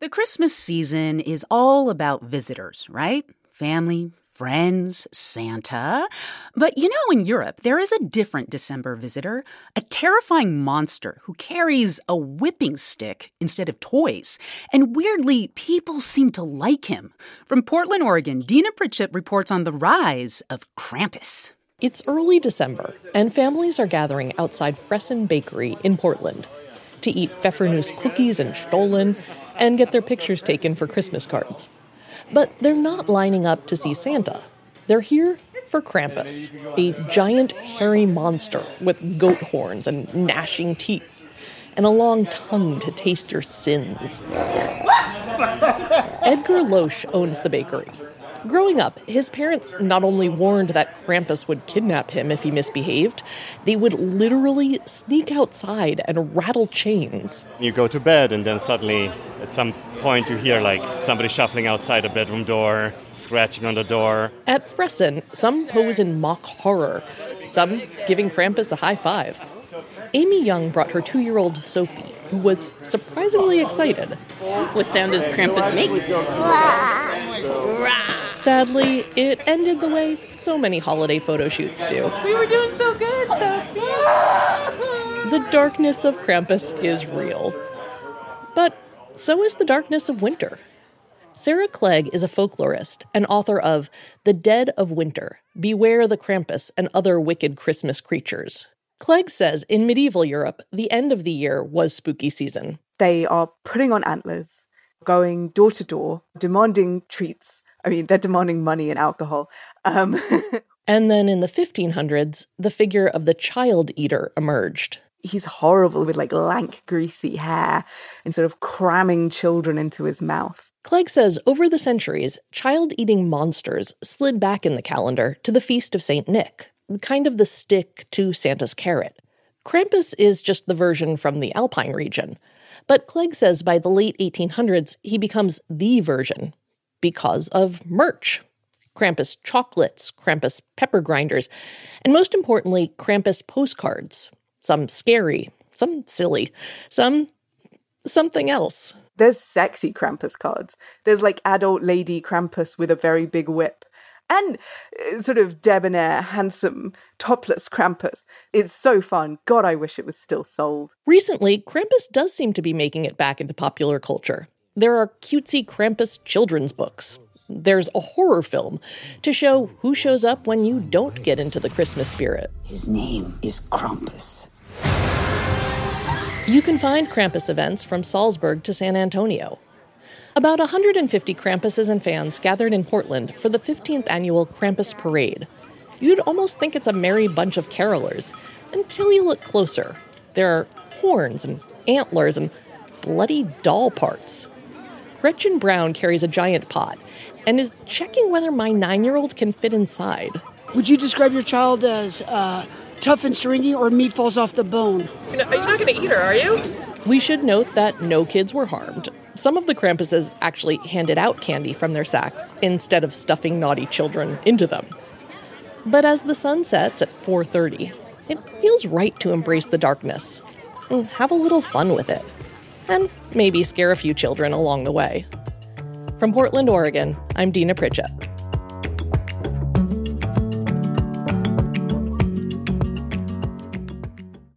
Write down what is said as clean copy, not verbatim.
The Christmas season is all about visitors, right? Family, friends, Santa. But in Europe, there is a different December visitor, a terrifying monster who carries a whipping stick instead of toys. And weirdly, people seem to like him. From Portland, Oregon, Dina Pritchett reports on the rise of Krampus. It's early December, and families are gathering outside Fressen Bakery in Portland to eat Pfeffernuss cookies and Stollen and get their pictures taken for Christmas cards. But they're not lining up to see Santa. They're here for Krampus, a giant hairy monster with goat horns and gnashing teeth, and a long tongue to taste your sins. Edgar Loesch owns the bakery. Growing up, his parents not only warned that Krampus would kidnap him if he misbehaved, they would literally sneak outside and rattle chains. You go to bed and then suddenly, at some point, you hear somebody shuffling outside the bedroom door, scratching on the door. At Fressen, some pose in mock horror, some giving Krampus a high five. Amy Young brought her 2-year-old Sophie, who was surprisingly excited. What sound does Krampus make? Sadly, it ended the way so many holiday photo shoots do. We were doing so good, Sophie. The darkness of Krampus is real. But so is the darkness of winter. Sarah Clegg is a folklorist and author of The Dead of Winter, Beware the Krampus and Other Wicked Christmas Creatures. Clegg says in medieval Europe, the end of the year was spooky season. They are putting on antlers, going door to door, demanding treats. I mean, they're demanding money and alcohol. And then in the 1500s, the figure of the child eater emerged. He's horrible with lank, greasy hair and sort of cramming children into his mouth. Clegg says over the centuries, child-eating monsters slid back in the calendar to the Feast of St. Nick, kind of the stick to Santa's carrot. Krampus is just the version from the Alpine region. But Clegg says by the late 1800s, he becomes the version because of merch. Krampus chocolates, Krampus pepper grinders, and most importantly, Krampus postcards. Some scary, some silly, some something else. There's sexy Krampus cards. There's adult lady Krampus with a very big whip. And sort of debonair, handsome, topless Krampus. It's so fun. God, I wish it was still sold. Recently, Krampus does seem to be making it back into popular culture. There are cutesy Krampus children's books. There's a horror film to show who shows up when you don't get into the Christmas spirit. His name is Krampus. You can find Krampus events from Salzburg to San Antonio. About 150 Krampuses and fans gathered in Portland for the 15th annual Krampus Parade. You'd almost think it's a merry bunch of carolers, until you look closer. There are horns and antlers and bloody doll parts. Gretchen Brown carries a giant pot and is checking whether my 9-year-old can fit inside. Would you describe your child as tough and stringy, or meat falls off the bone? Are you not going to eat her, are you? We should note that no kids were harmed. Some of the Krampuses actually handed out candy from their sacks instead of stuffing naughty children into them. But as the sun sets at 4:30, it feels right to embrace the darkness and have a little fun with it. And maybe scare a few children along the way. From Portland, Oregon, I'm Dina Pritchett.